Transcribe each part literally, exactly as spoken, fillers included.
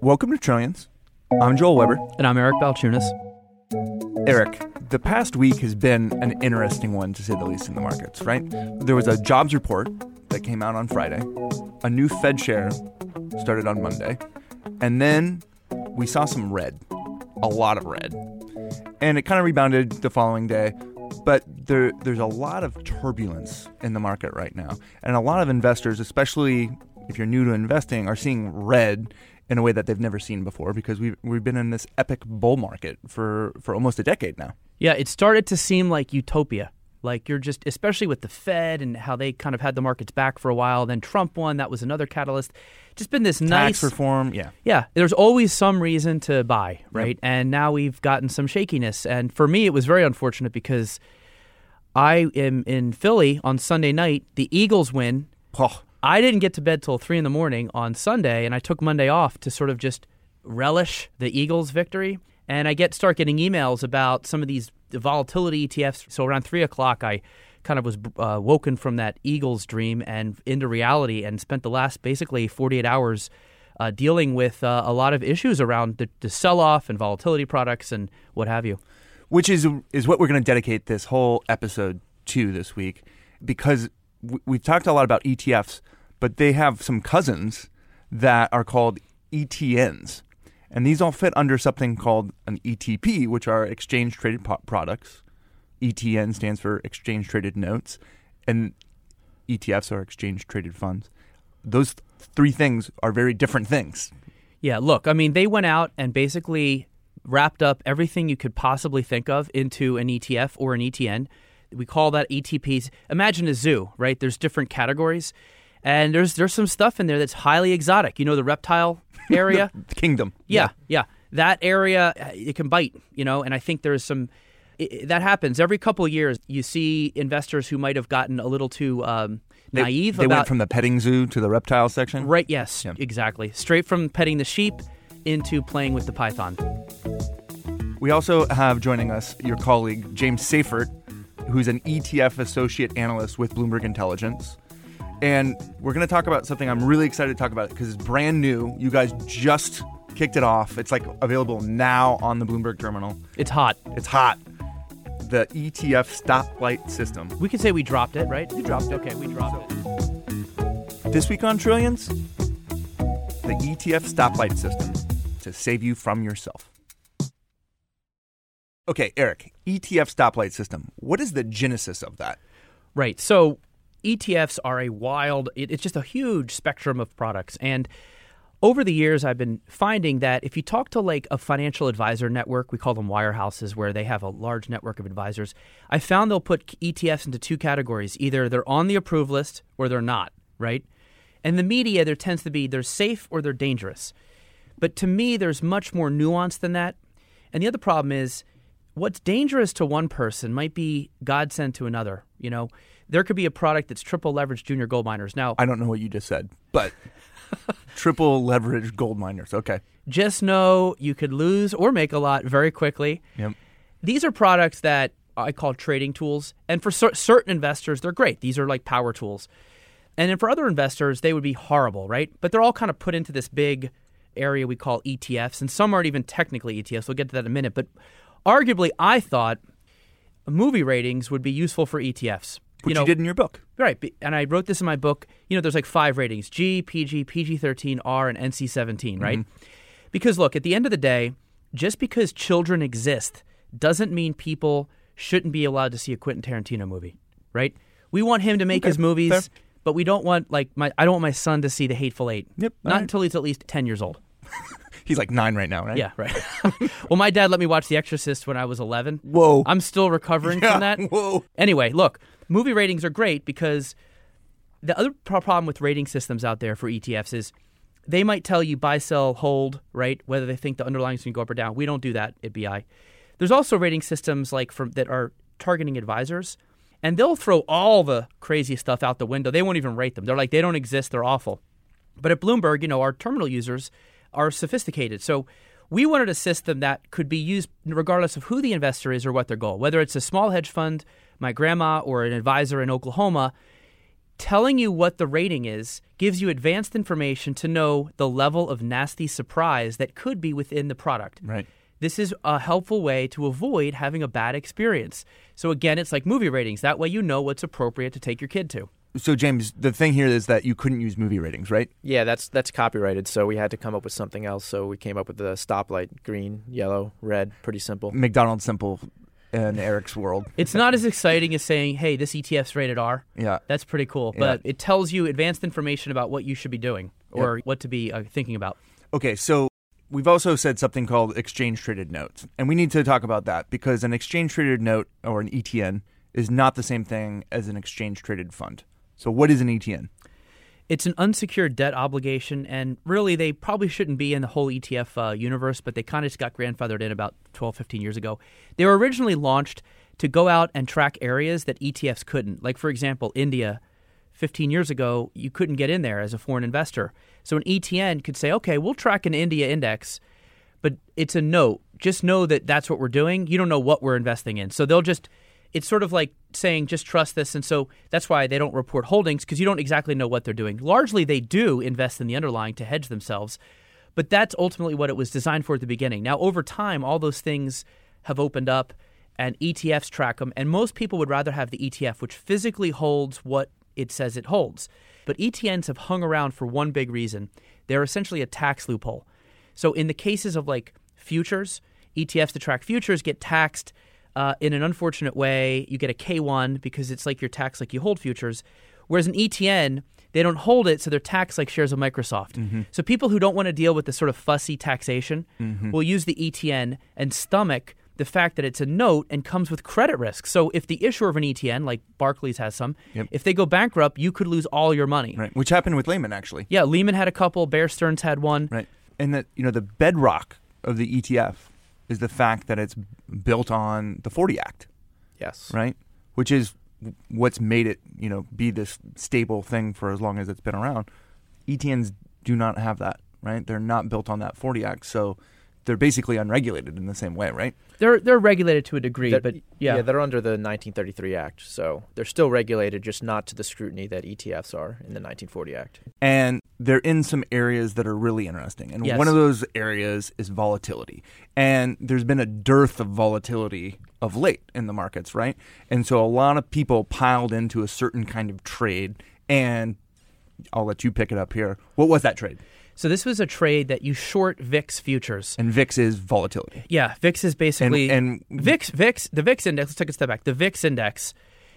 Welcome to Trillions. I'm Joel Weber. And I'm Eric Balchunas. Eric, the past week has been an interesting one, to say the least, in the markets, right? There was a jobs report that came out on Friday. A new Fed share started on Monday. And then we saw some red, a lot of red. And it kind of rebounded the following day. But there, there's a lot of turbulence in the market right now. And a lot of investors, especially if you're new to investing, are seeing red in a way that they've never seen before, because we've we've been in this epic bull market for, for almost a decade now. Yeah, it started to seem like utopia. Like you're just, especially with the Fed and how they kind of had the markets back for a while. Then Trump won. That was another catalyst. Just been this nice... Tax reform, yeah. Yeah, there's always some reason to buy, right? Yep. And now we've gotten some shakiness. And for me, it was very unfortunate because I am in Philly on Sunday night. The Eagles win. Oh. I didn't get to bed till three in the morning on Sunday, and I took Monday off to sort of just relish the Eagles' victory. And I get start getting emails about some of these volatility E T Fs. So around three o'clock, I kind of was uh, woken from that Eagles dream and into reality, and spent the last basically forty-eight hours uh, dealing with uh, a lot of issues around the, the sell-off and volatility products and what have you. Which is is what we're going to dedicate this whole episode to this week, because w- we've talked a lot about E T Fs, but they have some cousins that are called E T Ns. And these all fit under something called an E T P, which are exchange-traded po- products. E T N stands for exchange-traded notes, and E T Fs are exchange-traded funds. Those th- three things are very different things. Yeah, look, I mean, they went out and basically wrapped up everything you could possibly think of into an E T F or an E T N. We call that E T Ps. Imagine a zoo, right? There's different categories. And there's there's some stuff in there that's highly exotic. You know, the reptile area? The kingdom. Yeah, yeah, yeah. That area, it can bite, you know, and I think there's some, it, that happens. Every couple of years, you see investors who might have gotten a little too um, they, naive they about... went from the petting zoo to the reptile section? Right, yes, yeah. Exactly. Straight from petting the sheep into playing with the python. We also have joining us your colleague, James Seyffert, who's an E T F associate analyst with Bloomberg Intelligence. And we're going to talk about something I'm really excited to talk about because it's brand new. You guys just kicked it off. It's like available now on the Bloomberg terminal. It's hot. It's hot. The E T F stoplight system. We could say we dropped it, right? We dropped it. Okay, we dropped it. This week on Trillions, the E T F stoplight system to save you from yourself. Okay, Eric, E T F stoplight system. What is the genesis of that? Right. So E T Fs are a wild, it, it's just a huge spectrum of products. And over the years, I've been finding that if you talk to like a financial advisor network, we call them wirehouses, where they have a large network of advisors, I found they'll put E T Fs into two categories. Either they're on the approved list or they're not, right? And the media, there tends to be they're safe or they're dangerous. But to me, there's much more nuance than that. And the other problem is what's dangerous to one person might be godsend to another, you know? There could be a product that's triple leveraged junior gold miners. Now, I don't know what you just said, but triple leveraged gold miners. Okay. Just know you could lose or make a lot very quickly. Yep. These are products that I call trading tools. And for cer- certain investors, they're great. These are like power tools. And then for other investors, they would be horrible, right? But they're all kind of put into this big area we call E T Fs. And some aren't even technically E T Fs. We'll get to that in a minute. But arguably, I thought movie ratings would be useful for E T Fs. Which you, know, you did in your book. Right. And I wrote this in my book. You know, there's like five ratings, G, P G, P G thirteen, R, and N C seventeen, right? Mm-hmm. Because look, at the end of the day, just because children exist doesn't mean people shouldn't be allowed to see a Quentin Tarantino movie, right? We want him to make okay, his movies, fair. But we don't want, like, my I don't want my son to see The Hateful Eight. Yep. Not right. until he's at least ten years old. He's like nine right now, right? Yeah, right. Well, my dad let me watch The Exorcist when I was eleven. Whoa. I'm still recovering yeah, from that. Whoa. Anyway, look, movie ratings are great because the other pro- problem with rating systems out there for E T Fs is they might tell you buy, sell, hold, right? Whether they think the underlying is going to go up or down. We don't do that at B I. There's also rating systems like from that are targeting advisors, and they'll throw all the crazy stuff out the window. They won't even rate them. They're like, they don't exist. They're awful. But at Bloomberg, you know, our terminal users are sophisticated. So we wanted a system that could be used regardless of who the investor is or what their goal. Whether it's a small hedge fund, my grandma, or an advisor in Oklahoma, telling you what the rating is gives you advanced information to know the level of nasty surprise that could be within the product. Right. This is a helpful way to avoid having a bad experience. So again, it's like movie ratings. That way you know what's appropriate to take your kid to. So, James, the thing here is that you couldn't use movie ratings, right? Yeah, that's that's copyrighted, so we had to come up with something else. So we came up with the stoplight, green, yellow, red, pretty simple. McDonald's simple in Eric's world. It's not as exciting as saying, hey, this E T F's rated R. Yeah. That's pretty cool. Yeah. But it tells you advanced information about what you should be doing or yep. what to be uh, thinking about. Okay, so we've also said something called exchange-traded notes. And we need to talk about that because an exchange-traded note or an E T N is not the same thing as an exchange-traded fund. So what is an E T N? It's an unsecured debt obligation, and really they probably shouldn't be in the whole E T F uh, universe, but they kind of just got grandfathered in about twelve, fifteen years ago. They were originally launched to go out and track areas that E T Fs couldn't. Like, for example, India, fifteen years ago, you couldn't get in there as a foreign investor. So an E T N could say, okay, we'll track an India index, but it's a note. Just know that that's what we're doing. You don't know what we're investing in. So they'll just... It's sort of like saying, just trust this. And so that's why they don't report holdings, because you don't exactly know what they're doing. Largely, they do invest in the underlying to hedge themselves. But that's ultimately what it was designed for at the beginning. Now, over time, all those things have opened up and E T Fs track them. And most people would rather have the E T F, which physically holds what it says it holds. But E T Ns have hung around for one big reason. They're essentially a tax loophole. So in the cases of like futures, E T Fs to track futures get taxed Uh, in an unfortunate way. You get a K one because it's like your tax like you hold futures. Whereas an E T N, they don't hold it, so they're taxed like shares of Microsoft. Mm-hmm. So people who don't want to deal with the sort of fussy taxation mm-hmm. will use the E T N and stomach the fact that it's a note and comes with credit risk. So if the issuer of an E T N, like Barclays has some, yep. if they go bankrupt, you could lose all your money. Right, which happened with Lehman, actually. Yeah, Lehman had a couple. Bear Stearns had one. Right, and that you know the bedrock of the E T F is the fact that it's built on the forty Act. Yes. Right? Which is what's made it, you know, be this stable thing for as long as it's been around. E T Ns do not have that, right? They're not built on that forty Act, so they're basically unregulated in the same way, right? They're they're regulated to a degree, they're, but yeah. Yeah, they're under the nineteen thirty-three Act, so they're still regulated, just not to the scrutiny that E T Fs are in the nineteen forty Act. And they're in some areas that are really interesting. And yes. one of those areas is volatility. And there's been a dearth of volatility of late in the markets, right? And so a lot of people piled into a certain kind of trade, and I'll let you pick it up here. What was that trade? So this was a trade that you short V I X futures. And V I X is volatility. Yeah, V I X is basically... And, and V I X, V I X, the V I X index, let's take a step back. The V I X index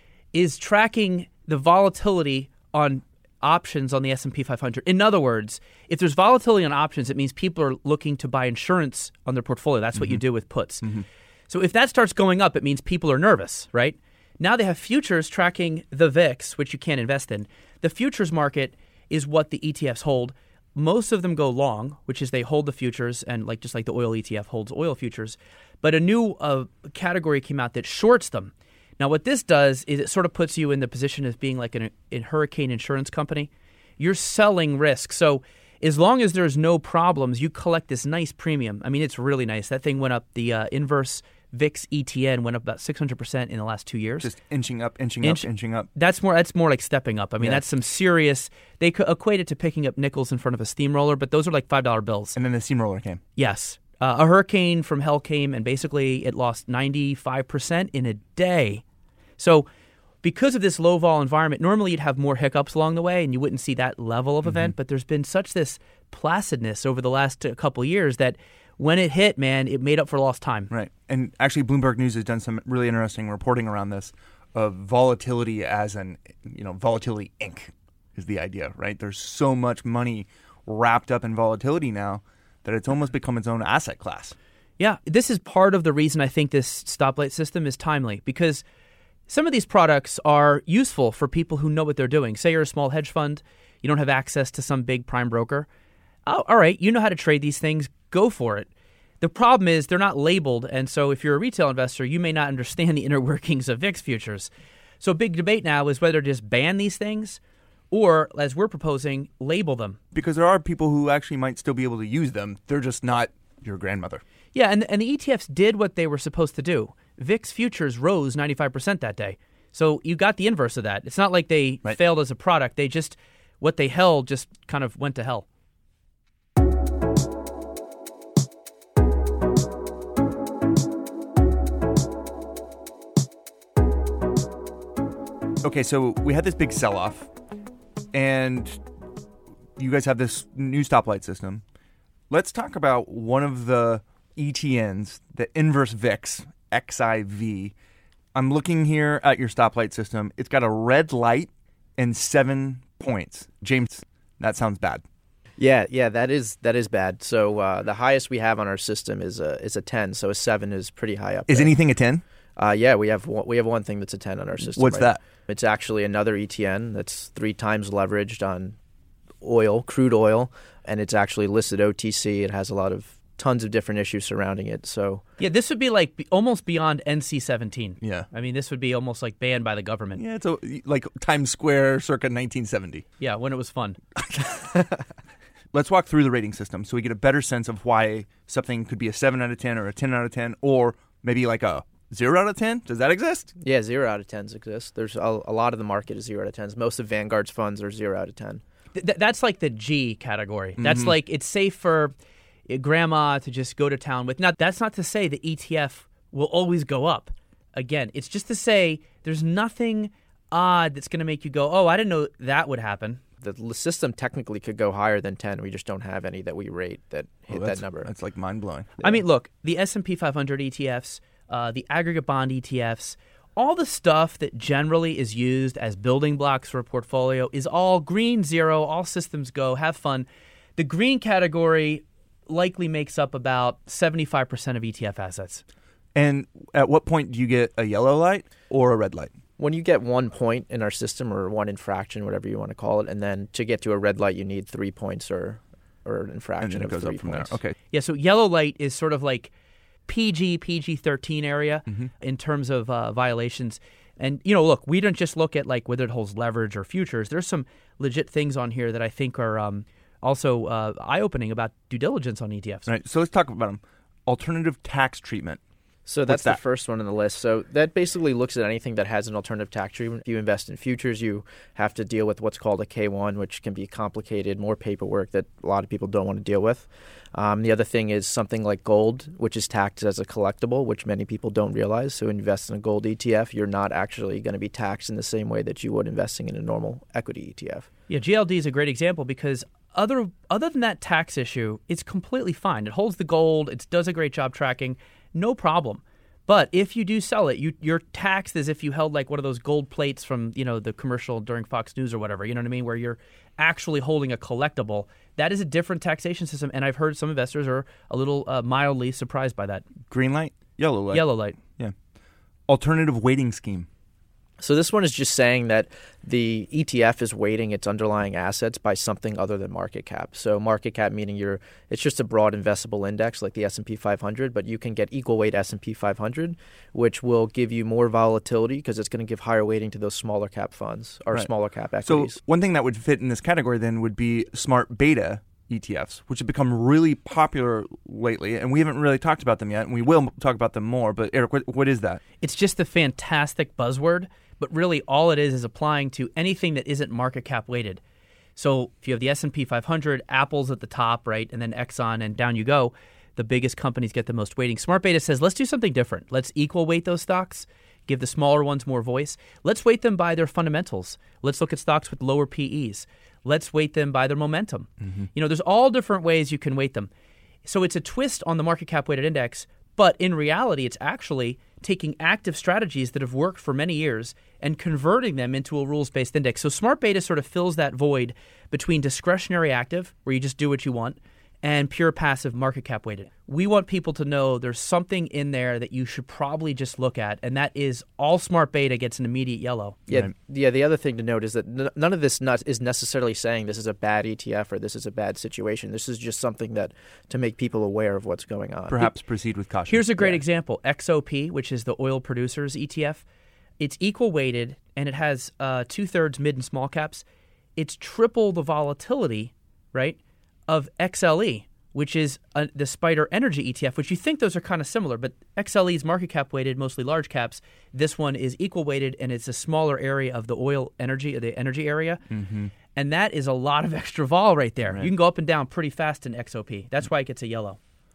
is tracking the volatility on options on the S and P five hundred. In other words, if there's volatility on options, it means people are looking to buy insurance on their portfolio. That's what mm-hmm. you do with puts. Mm-hmm. So if that starts going up, it means people are nervous, right? Now they have futures tracking the V I X, which you can't invest in. The futures market is what the E T Fs hold. Most of them go long, which is they hold the futures, and like just like the oil E T F holds oil futures. But a new uh, category came out that shorts them. Now, what this does is it sort of puts you in the position of being like an, a hurricane insurance company. You're selling risk. So as long as there's no problems, you collect this nice premium. I mean, it's really nice. That thing went up. The uh, inverse V I X E T N went up about six hundred percent in the last two years. Just inching up, inching Inch, up, inching up. That's more That's more like stepping up. I mean, yeah. that's some serious – they could equate it to picking up nickels in front of a steamroller, but those are like five dollar bills. And then the steamroller came. Yes. Uh, a hurricane from hell came, and basically it lost ninety-five percent in a day. So because of this low-vol environment, normally you'd have more hiccups along the way and you wouldn't see that level of mm-hmm. event, but there's been such this placidness over the last uh, couple of years that when it hit, man, it made up for lost time. Right. And actually Bloomberg News has done some really interesting reporting around this of volatility as an, you know, volatility Incorporated is the idea, right? There's so much money wrapped up in volatility now that it's almost become its own asset class. Yeah. This is part of the reason I think this stoplight system is timely, because some of these products are useful for people who know what they're doing. Say you're a small hedge fund, you don't have access to some big prime broker. Oh, all right, you know how to trade these things, go for it. The problem is they're not labeled, and so if you're a retail investor, you may not understand the inner workings of V I X futures. So a big debate now is whether to just ban these things or, as we're proposing, label them. Because there are people who actually might still be able to use them. They're just not your grandmother. Yeah, and, and the E T Fs did what they were supposed to do. V I X futures rose ninety-five percent that day. So you got the inverse of that. It's not like they Right. failed as a product. They just, what they held just kind of went to hell. Okay, so we had this big sell-off, and you guys have this new stoplight system. Let's talk about one of the E T Ns, the inverse V I X, X I V. I'm looking here at your stoplight system. It's got a red light and seven points. James, that sounds bad. Yeah, yeah, that is that is bad. So uh, the highest we have on our system is a is a ten. So a seven is pretty high up. Is there. anything a ten? Uh, yeah, we have one, we have one thing that's a ten on our system. What's right that? now. It's actually another E T N that's three times leveraged on oil, crude oil, and it's actually listed O T C. It has a lot of tons of different issues surrounding it. So Yeah, this would be like be- almost beyond N C seventeen. Yeah. I mean, this would be almost like banned by the government. Yeah, it's a, like Times Square circa nineteen seventy. Yeah, when it was fun. Let's walk through the rating system so we get a better sense of why something could be a seven out of ten or a ten out of ten or maybe like a zero out of ten. Does that exist? yeah, zero out of tens exist. There's a, a lot of the market is zero out of tens. Most of Vanguard's funds are zero out of ten. Th- th- that's like the G category. That's like it's safe for uh, grandma to just go to town with. Now, that's not to say the E T F will always go up. Again, it's just to say there's nothing odd that's going to make you go, oh, I didn't know that would happen. The l- system technically could go higher than ten. We just don't have any that we rate that hit Oh, that's, that number. That's like mind-blowing. I mean, look, the S and P five hundred E T Fs, uh, the aggregate bond E T Fs, all the stuff that generally is used as building blocks for a portfolio is all green zero, all systems go, have fun. The green category likely makes up about seventy-five percent of E T F assets. And at what point do you get a yellow light or a red light? When you get one point in our system or one infraction, whatever you want to call it, and then to get to a red light, you need three points or or an infraction And then it of goes three up from points. there. Okay. Yeah, so yellow light is sort of like P G, P G thirteen area in terms of uh, violations. And, you know, look, we don't just look at like whether it holds leverage or futures. There's some legit things on here that I think are um, also uh, eye-opening about due diligence on E T Fs. All right, so let's talk about them. Alternative tax treatment. So that's that? the first one on the list. So that basically looks at anything that has an alternative tax treatment. If you invest in futures, you have to deal with what's called a K one, which can be complicated, more paperwork that a lot of people don't want to deal with. Um, the other thing is something like gold, which is taxed as a collectible, which many people don't realize. So invest in a gold E T F, you're not actually going to be taxed in the same way that you would investing in a normal equity E T F. Yeah, G L D is a great example because other other than that tax issue, it's completely fine. It holds the gold. It does a great job tracking. No problem. But if you do sell it, you, you're taxed as if you held like one of those gold plates from, you know, the commercial during Fox News or whatever, you know what I mean, where you're actually holding a collectible. That is a different taxation system, and I've heard some investors are a little uh, mildly surprised by that. Green light, yellow light. Yellow light. Yeah. Alternative weighting scheme. So this one is just saying that the E T F is weighting its underlying assets by something other than market cap. So market cap meaning you're it's just a broad investable index like the S and P five hundred, but you can get equal weight S and P five hundred, which will give you more volatility because it's going to give higher weighting to those smaller cap funds or Right. smaller cap So equities. one thing that would fit in this category then would be smart beta E T Fs, which have become really popular lately, and we haven't really talked about them yet, and we will talk about them more. But Eric, what, what is that? It's just a fantastic buzzword, but really all it is is applying to anything that isn't market cap weighted. So if you have the S and P five hundred, Apple's at the top, right, and then Exxon, and down you go, the biggest companies get the most weighting. Smart Beta says, let's do something different. Let's equal weight those stocks, give the smaller ones more voice. Let's weight them by their fundamentals. Let's look at stocks with lower P Es. Let's weight them by their momentum. Mm-hmm. You know, there's all different ways you can weight them. So it's a twist on the market cap weighted index, but in reality, it's actually taking active strategies that have worked for many years and converting them into a rules-based index. So Smart Beta sort of fills that void between discretionary active, where you just do what you want, and pure passive market cap weighted. We want people to know there's something in there that you should probably just look at, and that is all Smart Beta gets an immediate yellow. Yeah, Right. yeah. The other thing to note is that n- none of this not, is necessarily saying this is a bad E T F or this is a bad situation. This is just something that to make people aware of what's going on. Perhaps proceed with caution. Here's a great Yeah. example. X O P, which is the oil producers E T F, it's equal weighted, and it has uh, two-thirds mid and small caps. It's triple the volatility, right, of X L E, which is uh, the Spider Energy E T F, which you think those are kind of similar, but X L E's market cap weighted, mostly large caps. This one is equal weighted, and it's a smaller area of the oil energy, the energy area. Mm-hmm. And that is a lot of extra vol right there. Right. You can go up and down pretty fast in X O P. That's why it gets a yellow.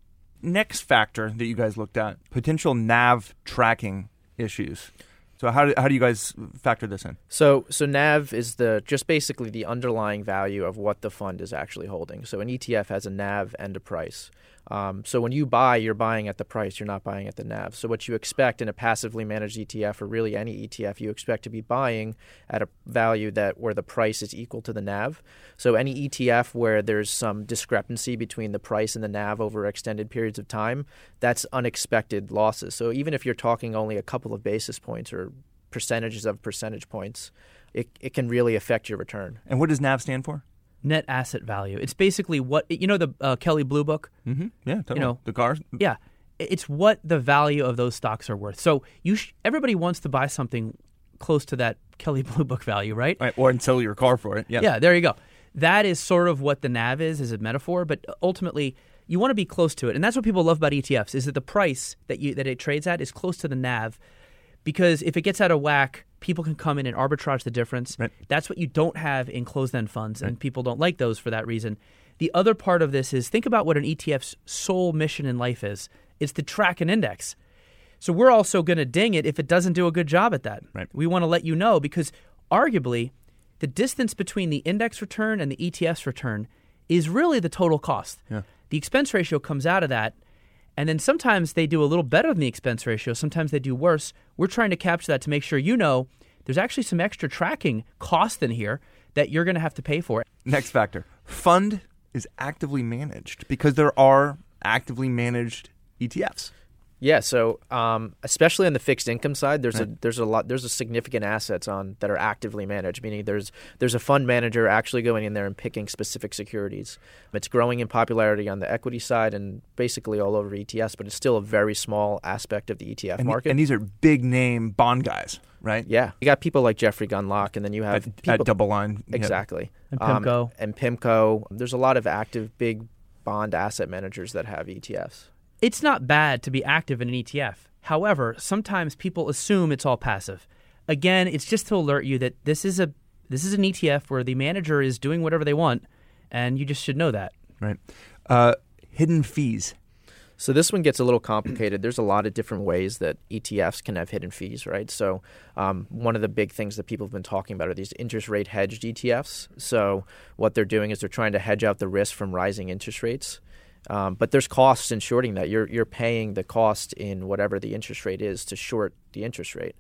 Next factor that you guys looked at, potential N A V tracking issues. So how do, how do you guys factor this in? So so N A V is the just basically the underlying value of what the fund is actually holding. So an E T F has a N A V and a price. Um, so when you buy, you're buying at the price. You're not buying at the N A V. So what you expect in a passively managed E T F, or really any E T F, you expect to be buying at a value that where the price is equal to the N A V. So any E T F where there's some discrepancy between the price and the N A V over extended periods of time, that's unexpected losses. So even if you're talking only a couple of basis points or percentages of percentage points, it, it can really affect your return. And what does N A V stand for? Net asset value. It's basically what, you know, the uh, Kelly Blue Book? Mm-hmm. Yeah, totally. You know, the cars? Yeah. It's what the value of those stocks are worth. So you sh- everybody wants to buy something close to that Kelly Blue Book value, right? Right, or and sell your car for it. Yeah. Yeah, there you go. That is sort of what the N A V is, as a metaphor, but ultimately you want to be close to it. And that's what people love about E T Fs, is that the price that you that it trades at is close to the N A V, because if it gets out of whack, people can come in and arbitrage the difference. Right. That's what you don't have in closed-end funds, and right. people don't like those for that reason. The other part of this is, think about what an E T F's sole mission in life is. It's to track an index. So we're also going to ding it if it doesn't do a good job at that. Right. We want to let you know, because arguably the distance between the index return and the E T F's return is really the total cost. Yeah. The expense ratio comes out of that, and then sometimes they do a little better than the expense ratio. Sometimes they do worse. We're trying to capture that to make sure you know there's actually some extra tracking cost in here that you're going to have to pay for. Next factor. Fund is actively managed, because there are actively managed E T Fs. Yeah, so um, especially on the fixed income side, there's right. a there's a lot there's a significant assets on that are actively managed. Meaning there's there's a fund manager actually going in there and picking specific securities. It's growing in popularity on the equity side and basically all over E T Fs, but it's still a very small aspect of the E T F and, market. And these are big name bond guys, right? Yeah, you got people like Jeffrey Gundlach, and then you have at, people, at Double Line, exactly, and PIMCO, um, and PIMCO. There's a lot of active big bond asset managers that have E T Fs. It's not bad to be active in an E T F. However, sometimes people assume it's all passive. Again, it's just to alert you that this is a this is an E T F where the manager is doing whatever they want, and you just should know that. Right. Uh, hidden fees. So this one gets a little complicated. There's a lot of different ways that E T Fs can have hidden fees, right? So um, one of the big things that people have been talking about are these interest rate hedged E T Fs. So what they're doing is they're trying to hedge out the risk from rising interest rates. Um, but there's costs in shorting that. You're you're paying the cost in whatever the interest rate is to short the interest rate.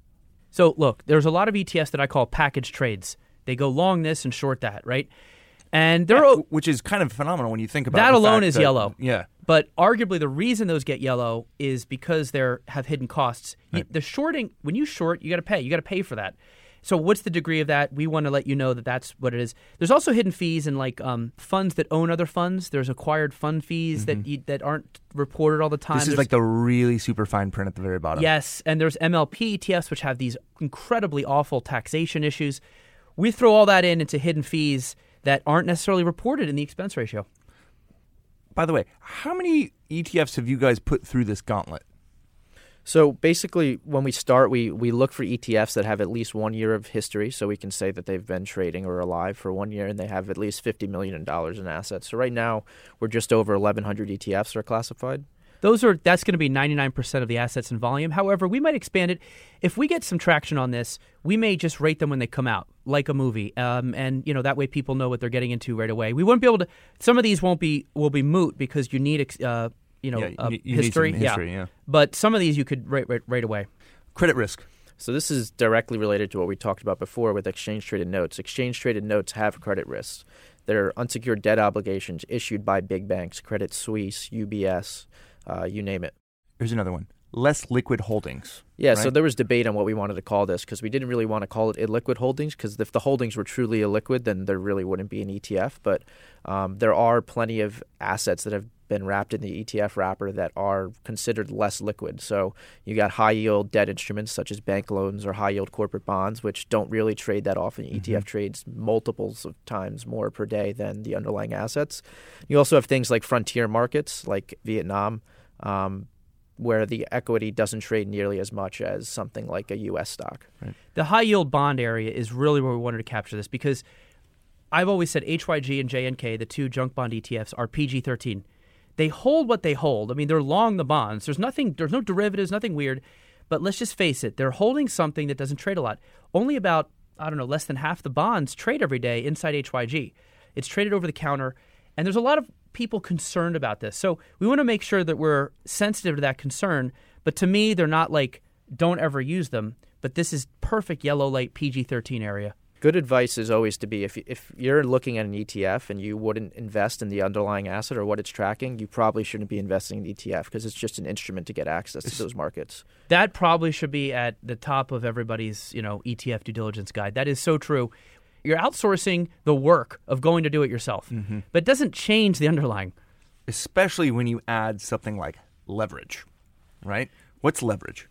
So look, there's a lot of E T Fs that I call package trades. They go long this and short that, right? And they're yeah, which is kind of phenomenal when you think about that the alone fact is that, yellow. Yeah. But arguably the reason those get yellow is because they have hidden costs. Right. You, the shorting, when you short, you got to pay. You got to pay for that. So what's the degree of that? We want to let you know that that's what it is. There's also hidden fees in like um, funds that own other funds. There's acquired fund fees mm-hmm. that you, that aren't reported all the time. This is there's, like the really super fine print at the very bottom. Yes, and there's M L P E T Fs which have these incredibly awful taxation issues. We throw all that in into hidden fees that aren't necessarily reported in the expense ratio. By the way, how many E T Fs have you guys put through this gauntlet? So basically, when we start, we, we look for E T Fs that have at least one year of history, so we can say that they've been trading or alive for one year, and they have at least fifty million dollars in assets. So right now, we're just over eleven hundred E T Fs are classified. Those are that's going to be ninety-nine percent of the assets in volume. However, we might expand it. If we get some traction on this, we may just rate them when they come out, like a movie, um, and you know that way people know what they're getting into right away. We won't be able to. Some of these won't be will be moot because you need uh, you know yeah, uh, you, you history. Need some history, yeah. yeah. But some of these you could rate right, right away. Credit risk. So this is directly related to what we talked about before with exchange-traded notes. Exchange-traded notes have credit risks. They're unsecured debt obligations issued by big banks, Credit Suisse, U B S, uh, you name it. Here's another one. Less liquid holdings. Yeah, right? So there was debate on what we wanted to call this because we didn't really want to call it illiquid holdings because if the holdings were truly illiquid, then there really wouldn't be an E T F. But um, there are plenty of assets that have been wrapped in the E T F wrapper that are considered less liquid. So you got high yield debt instruments such as bank loans or high yield corporate bonds, which don't really trade that often. Mm-hmm. E T F trades multiples of times more per day than the underlying assets. You also have things like frontier markets like Vietnam, um, where the equity doesn't trade nearly as much as something like a U S stock. Right. The high yield bond area is really where we wanted to capture this, because I've always said H Y G and J N K, the two junk bond E T Fs, are P G thirteen. They hold what they hold. I mean, they're long the bonds. There's nothing. There's no derivatives, nothing weird. But let's just face it, they're holding something that doesn't trade a lot. Only about, I don't know, less than half the bonds trade every day inside H Y G. It's traded over the counter, and there's a lot of people concerned about this. So we want to make sure that we're sensitive to that concern. But to me, they're not like, don't ever use them. But this is perfect yellow light P G thirteen area. Good advice is always to be, if if you're looking at an E T F and you wouldn't invest in the underlying asset or what it's tracking, you probably shouldn't be investing in the E T F because it's just an instrument to get access to those markets. That probably should be at the top of everybody's, you know, E T F due diligence guide. That is so true. You're outsourcing the work of going to do it yourself, mm-hmm. but it doesn't change the underlying. Especially when you add something like leverage, right? What's leverage?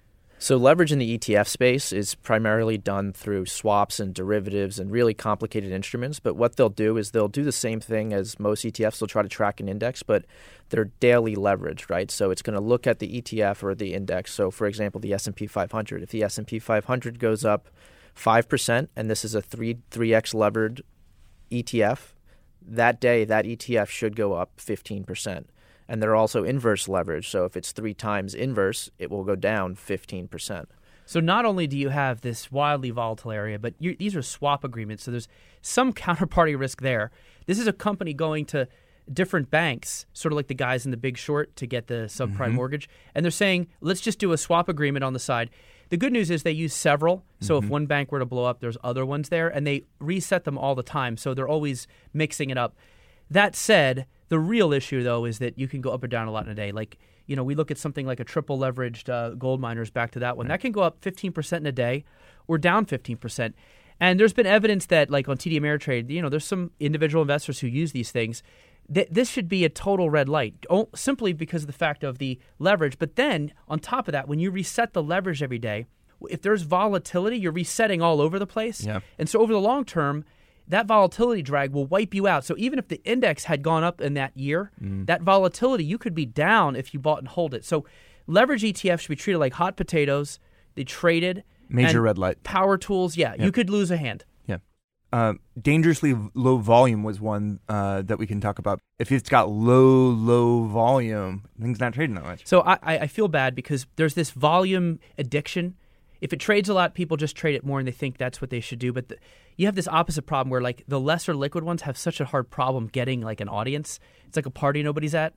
So leverage in the E T F space is primarily done through swaps and derivatives and really complicated instruments. But what they'll do is they'll do the same thing as most E T Fs. They'll try to track an index, but they're daily leveraged, right? So it's going to look at the E T F or the index. So, for example, the S and P five hundred. If the S and P five hundred goes up five percent, and this is a three, 3x levered E T F, that day that E T F should go up fifteen percent. And they're also inverse leverage. So if it's three times inverse, it will go down fifteen percent. So not only do you have this wildly volatile area, but you, these are swap agreements. So there's some counterparty risk there. This is a company going to different banks, sort of like the guys in The Big Short, to get the subprime mm-hmm. mortgage. And they're saying, let's just do a swap agreement on the side. The good news is they use several. So mm-hmm. if one bank were to blow up, there's other ones there. And they reset them all the time. So they're always mixing it up. That said, the real issue, though, is that you can go up or down a lot in a day. Like, you know, we look at something like a triple leveraged uh, gold miners, back to that one. Right. That can go up fifteen percent in a day or down fifteen percent. And there's been evidence that, like on T D Ameritrade, you know, there's some individual investors who use these things. Th- this should be a total red light, oh, simply because of the fact of the leverage. But then, on top of that, when you reset the leverage every day, if there's volatility, you're resetting all over the place. Yeah. And so over the long term, that volatility drag will wipe you out. So even if the index had gone up in that year, mm. that volatility, you could be down if you bought and hold it. So leverage E T Fs should be treated like hot potatoes. They traded. Major red light. Power tools, yeah, yep. You could lose a hand. Yeah. Uh, dangerously low volume was one uh, that we can talk about. If it's got low, low volume, things not trading that much. So I, I feel bad because there's this volume addiction. If it trades a lot, people just trade it more and they think that's what they should do. But the, you have this opposite problem where like the lesser liquid ones have such a hard problem getting like an audience. It's like a party nobody's at.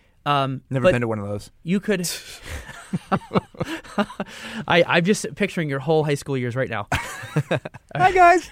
Um, Never been to one of those. You could. I, I'm just picturing your whole high school years right now. Hi, guys.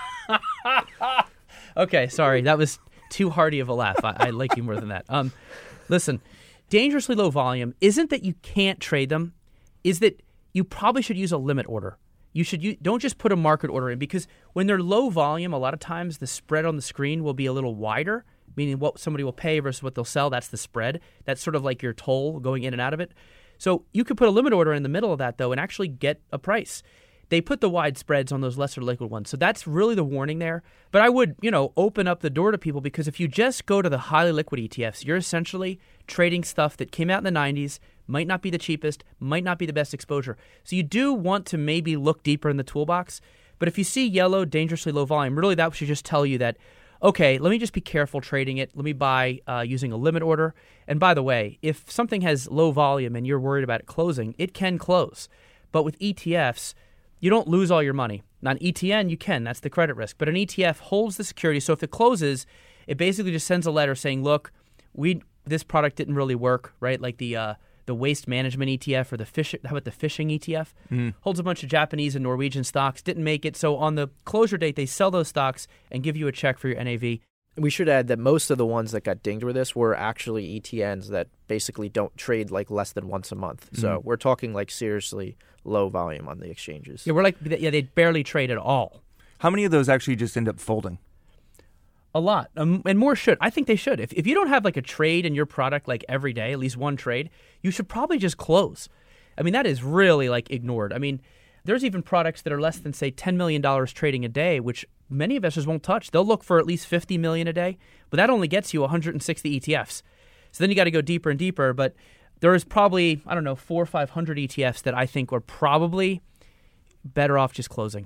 Okay, sorry. That was too hearty of a laugh. I, I like you more than that. Um, listen, dangerously low volume isn't that you can't trade them, is that you probably should use a limit order. You should use, don't just put a market order in, because when they're low volume, a lot of times the spread on the screen will be a little wider, meaning what somebody will pay versus what they'll sell. That's the spread. That's sort of like your toll going in and out of it. So you could put a limit order in the middle of that, though, and actually get a price. They put the wide spreads on those lesser liquid ones. So that's really the warning there. But I would, you know, open up the door to people, because if you just go to the highly liquid E T Fs, you're essentially trading stuff that came out in the nineties, might not be the cheapest, might not be the best exposure. So you do want to maybe look deeper in the toolbox. But if you see yellow, dangerously low volume, really that should just tell you that, okay, let me just be careful trading it. Let me buy uh, using a limit order. And by the way, if something has low volume and you're worried about it closing, it can close. But with E T Fs, you don't lose all your money. Now, an E T N, you can. That's the credit risk. But an E T F holds the security. So if it closes, it basically just sends a letter saying, look, we this product didn't really work, right? Like the uh, the waste management E T F or the fish, how about the fishing E T F? Mm. Holds a bunch of Japanese and Norwegian stocks, didn't make it. So on the closure date, they sell those stocks and give you a check for your N A V. We should add that most of the ones that got dinged with this were actually E T Ns that basically don't trade like less than once a month. Mm. So we're talking like seriously low volume on the exchanges. Yeah, we're like, yeah, they barely trade at all. How many of those actually just end up folding? A lot. Um, and more should. I think they should. If if you don't have like a trade in your product like every day, at least one trade, you should probably just close. I mean, that is really like ignored. I mean, there's even products that are less than, say, ten million dollars trading a day, which many investors won't touch. They'll look for at least fifty million dollars a day, but that only gets you one hundred sixty E T Fs. So then you got to go deeper and deeper. But there is probably, I don't know, four or five hundred E T Fs that I think are probably better off just closing.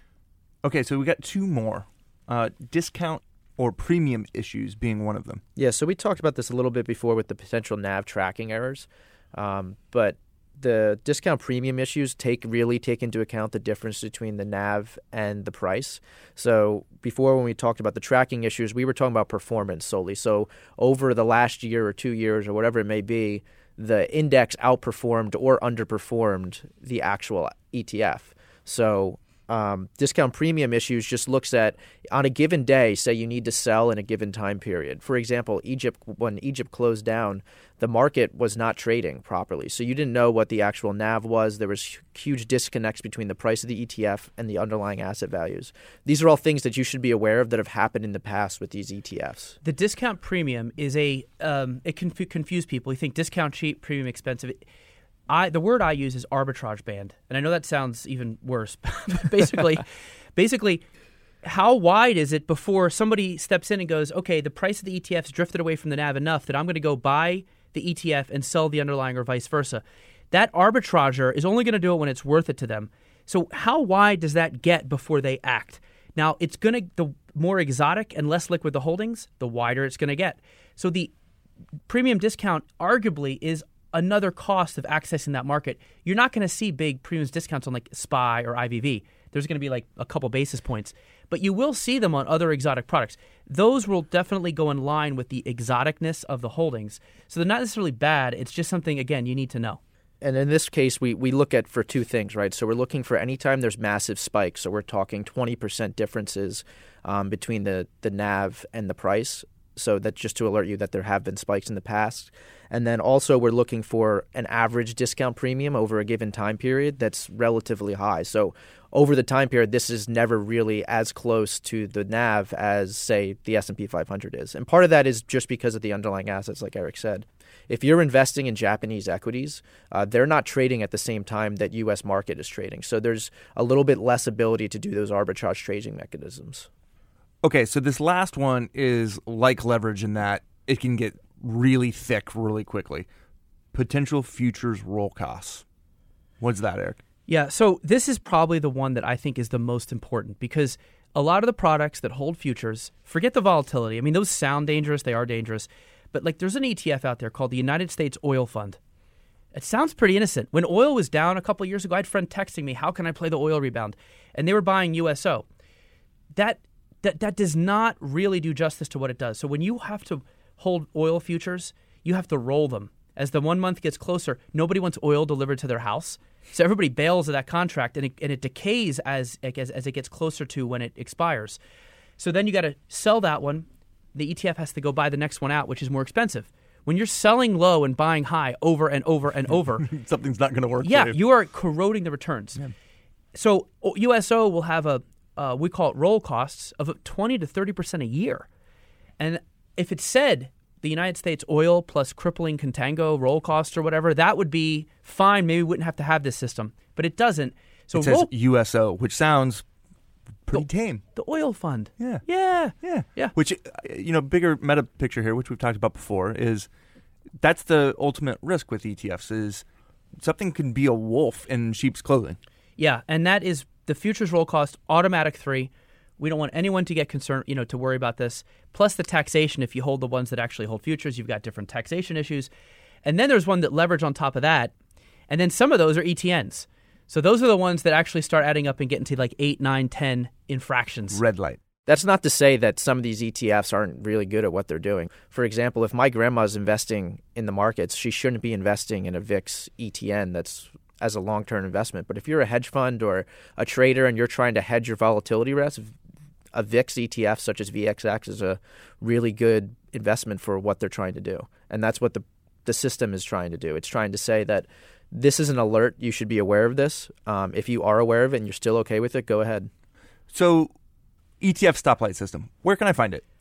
Okay, so we got two more. Uh, discount or premium issues being one of them. Yeah, so we talked about this a little bit before with the potential N A V tracking errors, um, but the discount premium issues take really take into account the difference between the N A V and the price. So before, when we talked about the tracking issues, we were talking about performance solely. So over the last year or two years or whatever it may be, the index outperformed or underperformed the actual E T F. So Um, discount premium issues just looks at on a given day, say you need to sell in a given time period. For example, Egypt, when Egypt closed down, the market was not trading properly. So you didn't know what the actual N A V was. There was huge disconnects between the price of the E T F and the underlying asset values. These are all things that you should be aware of that have happened in the past with these E T Fs. The discount premium is a, um, it can confuse people. You think discount cheap, premium expensive. I, the word I use is arbitrage band, and I know that sounds even worse. But basically, basically, how wide is it before somebody steps in and goes, okay, the price of the E T F's drifted away from the N A V enough that I'm going to go buy the E T F and sell the underlying or vice versa. That arbitrager is only going to do it when it's worth it to them. So how wide does that get before they act? Now, it's going to, the more exotic and less liquid the holdings, the wider it's going to get. So the premium discount arguably is another cost of accessing that market. You're not going to see big premiums discounts on like S P Y or I V V. There's going to be like a couple basis points, but you will see them on other exotic products. Those will definitely go in line with the exoticness of the holdings. So they're not necessarily bad. It's just something, again, you need to know. And in this case, we, we look at for two things, right? So we're looking for any time there's massive spikes. So we're talking twenty percent differences um, between the, the N A V and the price. So that's just to alert you that there have been spikes in the past. And then also we're looking for an average discount premium over a given time period that's relatively high. So over the time period, this is never really as close to the N A V as, say, the S and P five hundred is. And part of that is just because of the underlying assets, like Eric said. If you're investing in Japanese equities, uh, they're not trading at the same time that U S market is trading. So there's a little bit less ability to do those arbitrage trading mechanisms. Okay, so this last one is like leverage in that it can get really thick really quickly. Potential futures roll costs. What's that, Eric? Yeah, so this is probably the one that I think is the most important because a lot of the products that hold futures, forget the volatility. I mean, those sound dangerous. They are dangerous. But like there's an E T F out there called the United States Oil Fund. It sounds pretty innocent. When oil was down a couple of years ago, I had a friend texting me, how can I play the oil rebound? And they were buying U S O. That That that does not really do justice to what it does. So when you have to hold oil futures, you have to roll them. As the one month gets closer, nobody wants oil delivered to their house. So everybody bails of that contract, and it, and it decays as, as as it gets closer to when it expires. So then you got to sell that one. The E T F has to go buy the next one out, which is more expensive. When you're selling low and buying high over and over and over, something's not going to work. Yeah, for you. you are corroding the returns. Yeah. So U S O will have a Uh, we call it roll costs of twenty to thirty percent a year. And if it said the United States oil plus crippling contango roll costs or whatever, that would be fine. Maybe we wouldn't have to have this system. But it doesn't. So it says roll, U S O, which sounds pretty the, tame. The oil fund. Yeah. Yeah. Yeah. Yeah. Which, you know, bigger meta picture here, which we've talked about before, is that's the ultimate risk with E T Fs is something can be a wolf in sheep's clothing. Yeah, and that is the futures roll cost, automatic three. We don't want anyone to get concerned, you know, to worry about this. Plus the taxation, if you hold the ones that actually hold futures, you've got different taxation issues. And then there's one that leverage on top of that. And then some of those are E T Ns. So those are the ones that actually start adding up and get into like eight, nine, ten infractions. Red light. That's not to say that some of these E T Fs aren't really good at what they're doing. For example, if my grandma's investing in the markets, she shouldn't be investing in a V I X E T N that's as a long-term investment. But if you're a hedge fund or a trader and you're trying to hedge your volatility risk, a V I X E T F such as V X X is a really good investment for what they're trying to do. And that's what the the system is trying to do. It's trying to say that this is an alert. You should be aware of this. Um, if you are aware of it and you're still okay with it, go ahead. So E T F stoplight system, where can I find it?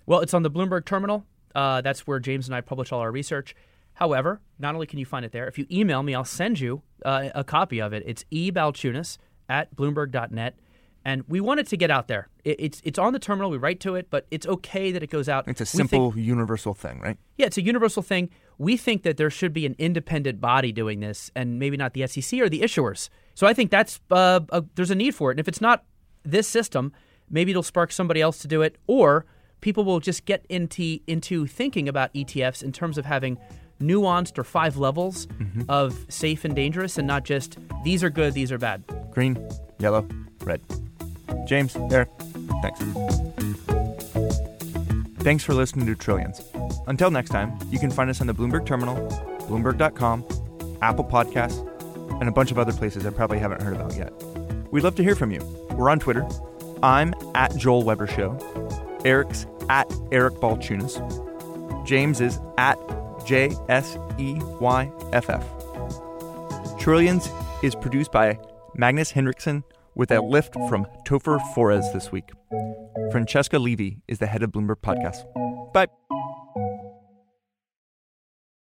Well, it's on the Bloomberg terminal. Uh, that's where James and I publish all our research. However, not only can you find it there, if you email me, I'll send you uh, a copy of it. It's ebalchunas at bloomberg dot net. And we want it to get out there. It, it's it's on the terminal. We write to it, but it's okay that it goes out. It's a simple, think, universal thing, right? Yeah, it's a universal thing. We think that there should be an independent body doing this, and maybe not the S E C or the issuers. So I think that's uh, a, there's a need for it. And if it's not this system, maybe it'll spark somebody else to do it, or people will just get into into thinking about E T Fs in terms of having nuanced or five levels mm-hmm. of safe and dangerous, and not just these are good, these are bad. Green, yellow, red. James, Eric, thanks. Thanks for listening to Trillions. Until next time, you can find us on the Bloomberg Terminal, bloomberg dot com, Apple Podcasts, and a bunch of other places I probably haven't heard about yet. We'd love to hear from you. We're on Twitter. I'm at Joel Weber Show. Eric's at Eric Balchunas. James is at J S E Y F F. Trillions is produced by Magnus Henriksson with a lift from Topher Forez this week. Francesca Levy is the head of Bloomberg Podcasts. Bye.